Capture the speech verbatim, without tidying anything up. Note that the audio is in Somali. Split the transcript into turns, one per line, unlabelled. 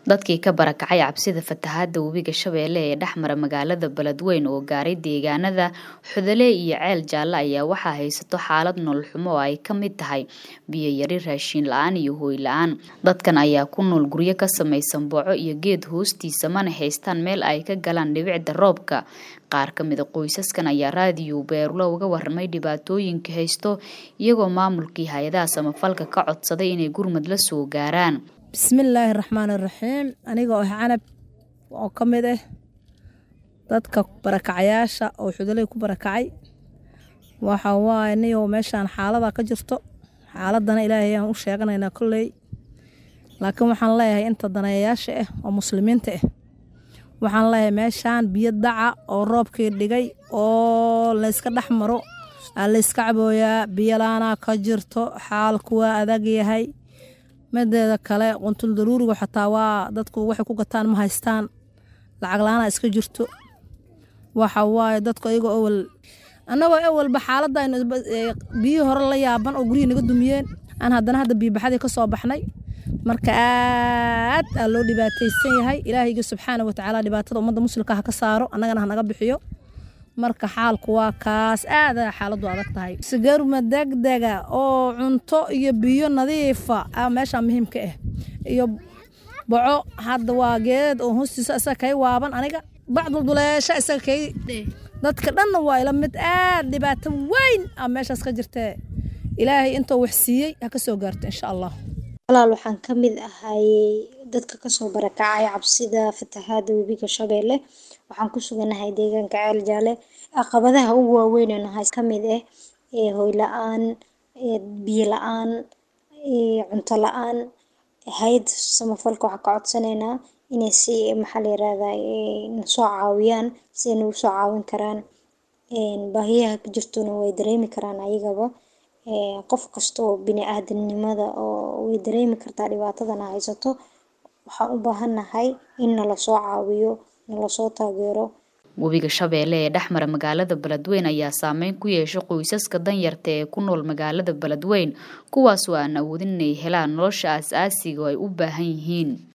dadkii ka barakacay cabsida fatahaada webiga Shabeelle ee dhaxmara magaalada Beledweyne oo gaaray deegaanada Xudale iyo Ceel Jaalle ayaa waxa haysato xaalad nolol xumo oo ay kamid tahay biyo yari, raashin la'aan iyo hooy la'aan. Dadkan ayaa ku nool guryo ka samaysan boco iyo geed hoostiisa mana haystaan meel ay ka galaan dhibicda roobka. Qaar ka mid ah qoysaskan ayaa raadiyo Beerulo uga warramay dhibaatooyinka haysto iyagoo maamulkii hay'adaha samafalka ka codsaday inay gurmad la soo gaaraan.
bismillaahi raxmaani raxiim aniga oo canab oo ka mid ah dadka barakacayaasha oo Xudale ku barakacay waxa waa inay meeshan xaalada ka jirto xaaladana Ilaahay aan u sheeganaynaa kulay laakiin waxaan leeyahay inta daneeyaasha ah oo muslimiinta ah waxaan leeyahay meeshan biyo daca oo roobkii dhigay oo la iska dhaxmaro la iska cabooyaa biyo laana ka jirto xaalku waa adag yahay madeeda kale quntul daruuriga xataa waa dadku waxay ku gataan ma haystaan lacag laana iska jirto waxa waa dadku ayaga awal anagoo awalba xaaladda biyo hore la yaaban oo guriga naga dumiyeen aan haddana hadda biyo baxadii ka soo baxnay marka aad aa loo dhibaataysan yahay Ilaahayga subxaanahu wa ta'aala dhibaatada ummadda muslimka ha ka saaro annagana ha naga bixiyo marka xaalku waa kaas aad xaaladdu adag tahay sigaar ma degdega oo cunto iyo biyo nadiif ah meesha muhiimka ah iyo boco hadda waa geed oo hoostiisa asaga kay waaban aniga bacdu duleesha asaga kay dadka dhan waa ila mid aad dhibaato weyn ah meeshaas ka jirtay Ilaahay inta wax siiyay ha ka soo gaarto insha Allah
walaal waxaan ka mid ahay dadka ka soo barakacay cabsida fatahaada webiga Shabeelle waxaan ku suganahay deegaanka Ceel Jaalle caqabadaha ugu waaweyn ee nahay ka mid ah ee hooy la'aan ee biyo la'aan ee cunto la'aan hay'ad samafalka waxa ka codsanaynaa inay si maxal yiraahdaa soo caawiyaan si ay u soo caawin karaan een baahiyaha ka jirtona way dareemi karaan ayagaba ee qof kasto bini aadanimada oo way dareemi kartaa dhibaatadan haysato waxaan u baahanahay in la soo caawiyo la soo taageero.
Webiga Shabeelle ee dhaxmara magaalada Beledweyne ayaa saameyn ku yeeshay qoysaska danyarta ee ku nool magaalada Beledweyne kuwaas oo aan awoodin inay helaan nolosha aasaasiga oo ay u baahan yihiin.